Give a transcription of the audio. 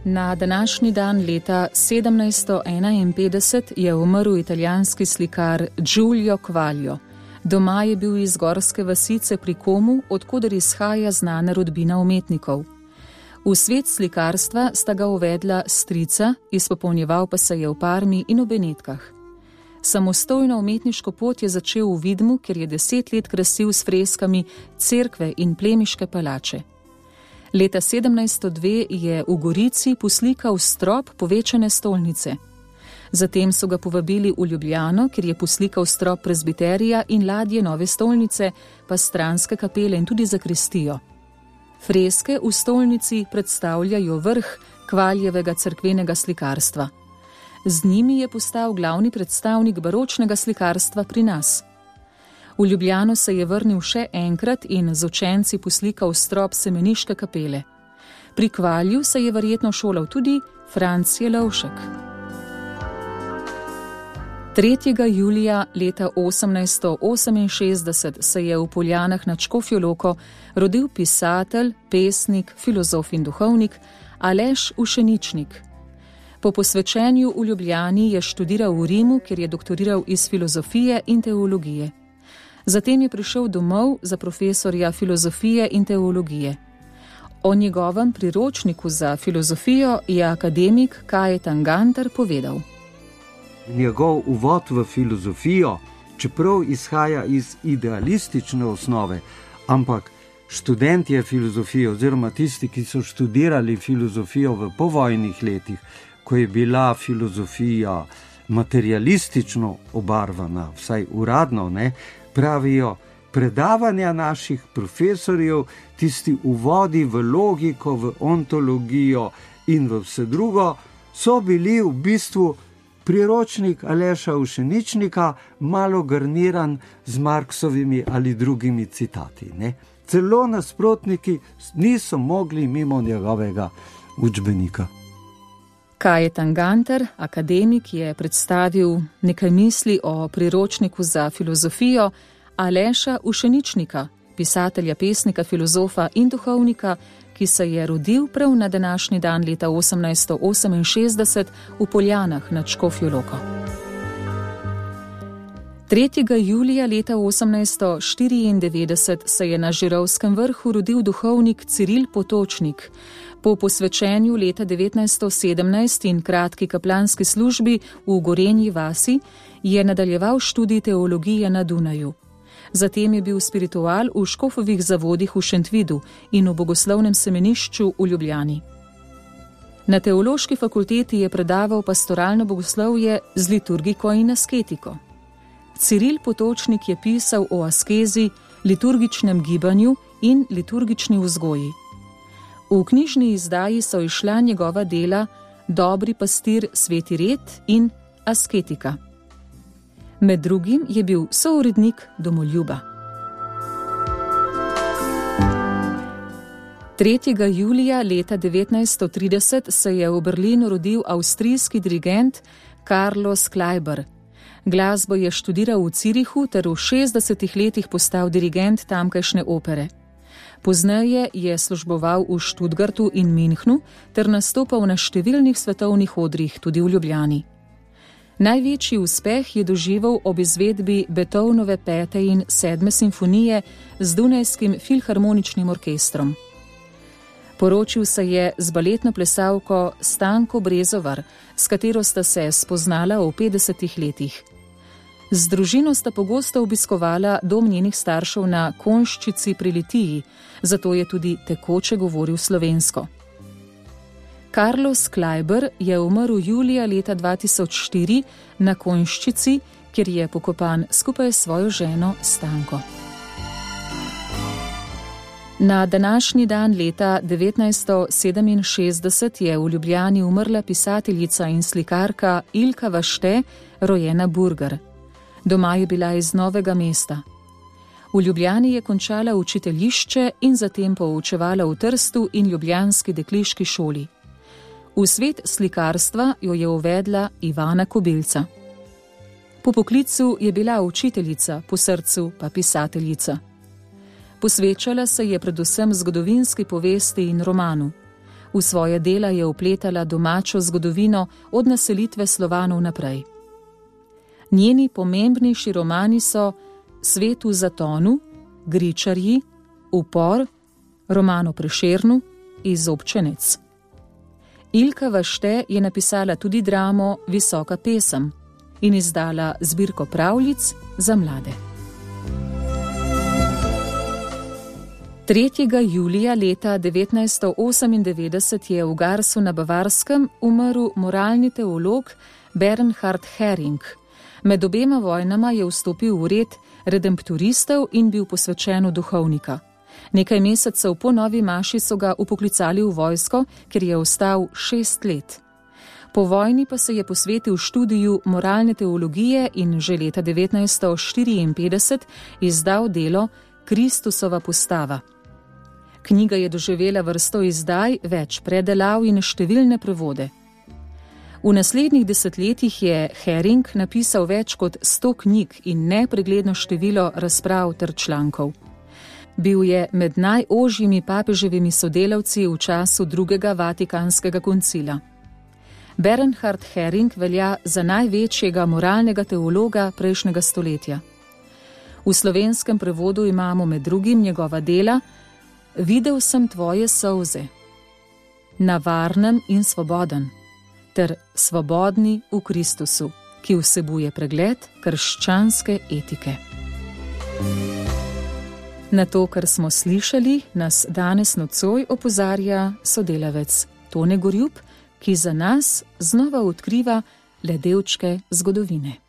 Na današnji dan leta 1751 je umrl italijanski slikar Giulio Quaglio. Doma je bil iz gorske vasice pri Komu, odkoder izhaja znana rodbina umetnikov. V svet slikarstva sta ga uvedla strica, izpopolnjeval pa se je v Parmi in v Benetkah. Samostojno umetniško pot je začel v Vidmu, kjer je 10 let krasil s freskami cerkve in plemiške palače. Leta 1702 je v Gorici poslikal strop povečane stolnice. Zatem so ga povabili v Ljubljano, kjer je poslikal strop prezbiterija in ladje nove stolnice, pa stranske kapele in tudi zakristijo. Freske v stolnici predstavljajo vrh Quagliovega cerkvenega slikarstva. Z njimi je postal glavni predstavnik baročnega slikarstva pri nas. V Ljubljano se je vrnil še enkrat in z učenci poslikal strop semeniške kapele. Pri Quagliu se je verjetno šolal tudi Franc Jelovšek. 3. julija leta 1868 se je v Poljanah nad Škofjo Loko rodil pisatelj, pesnik, filozof in duhovnik Aleš Ušeničnik. Po posvečenju v Ljubljani je študiral v Rimu, kjer je doktoriral iz filozofije in teologije. Zatem je prišel domov za profesorja filozofije in teologije. O njegovem priročniku za filozofijo je akademik Kajetan Gantar povedal. Njegov uvod v filozofijo, čeprav izhaja iz idealistične osnove, ampak študentje filozofije oziroma tisti, ki so študirali filozofijo v povojnih letih, ko je bila filozofija materialistično obarvana, vsaj uradno, pravijo, predavanja naših profesorjev, tisti uvodi v logiko, v ontologijo in v vse drugo, so bili v bistvu priročnik Aleša Ušeničnika, malo garniran z Marksovimi ali drugimi citati. Celo nasprotniki niso mogli mimo njegovega učbenika. Kajetan Gantar, akademik, je predstavil nekaj misli o priročniku za filozofijo Aleša Ušeničnika, pisatelja, pesnika, filozofa in duhovnika, ki se je rodil prav na današnji dan leta 1868 v Poljanah nad Škofjo Loko. 3. julija leta 1894 se je na Žirovskem vrhu rodil duhovnik Ciril Potočnik. Po posvečenju leta 1917 in kratki kaplanski službi v Gorenji vasi je nadaljeval študij teologije na Dunaju. Zatem je bil spiritual v Škofovih zavodih v Šentvidu in v bogoslovnem semenišču v Ljubljani. Na teološki fakulteti je predaval pastoralno bogoslovje z liturgiko in asketiko. Ciril Potočnik je pisal o askezi, liturgičnem gibanju in liturgični vzgoji. V knjižni izdaji so izšla njegova dela Dobri pastir, Sveti red in Asketika. Med drugim je bil sourednik Domoljuba. 3. julija leta 1930 se je v Berlinu rodil avstrijski dirigent Carlos Kleiber. Glasbo je študiral v Zürichu ter v 60 letih postal dirigent tamkajšnje opere. Pozneje je služboval v Stuttgartu in Münchnu ter nastopal na številnih svetovnih odrih, tudi v Ljubljani. Največji uspeh je doživel ob izvedbi Beethovenove 5. in 7. simfonije z Dunajskim filharmoničnim orkestrom. Poročil se je z baletno plesalko Stanko Brezovar, s katero sta se spoznala v 50 letih. Z družino sta pogosto obiskovala dom njenih staršev na Konščici pri Litiji, zato je tudi tekoče govoril slovensko. Carlos Kleiber je umrl julija leta 2004 na Konščici, kjer je pokopan skupaj s svojo ženo Stanko. Na današnji dan leta 1967 je v Ljubljani umrla pisateljica in slikarka Ilka Vašte, rojena Burger. Doma je bila iz Novega mesta. V Ljubljani je končala učiteljišče in zatem poučevala v Trstu in ljubljanski dekliški šoli. V svet slikarstva jo je uvedla Ivana Kobilca. Po poklicu je bila učiteljica, po srcu pa pisateljica. Posvečala se je predvsem zgodovinski povesti in romanu. V svoje dela je vpletala domačo zgodovino od naselitve Slovanov naprej. Njeni pomembnejši romani so Svet v zatonu, Gričarji, Upor, roman o Prešernu, Izobčenec. Ilka Vašte je napisala tudi dramo Visoka pesem in izdala zbirko pravljic za mlade. 3. julija leta 1998 je v Garsu na Bavarskem umrl moralni teolog Bernhard Häring. Med obema vojnama je vstopil v red redemptoristov in bil posvečen v duhovnika. Nekaj mesecev po novi maši so ga upoklicali v vojsko, kjer je ostal 6 let. Po vojni pa se je posvetil študiju moralne teologije in že leta 1954 izdal delo Kristusova postava. Knjiga je doživela vrsto izdaj, več predelav in številne prevode. V naslednjih desetletjih je Häring napisal več kot 100 knjig in nepregledno število razprav ter člankov. Bil je med najožjimi papeževimi sodelavci v času drugega Vatikanskega koncila. Bernhard Häring velja za največjega moralnega teologa prejšnjega stoletja. V slovenskem prevodu imamo med drugim njegova dela Videl sem tvoje solze, Na varnem in svoboden, ter Svobodni v Kristusu, ki vsebuje pregled krščanske etike. Na to, kar smo slišali, nas danes nocoj opozarja sodelavec Tone Gorjup, ki za nas znova odkriva le delčke zgodovine.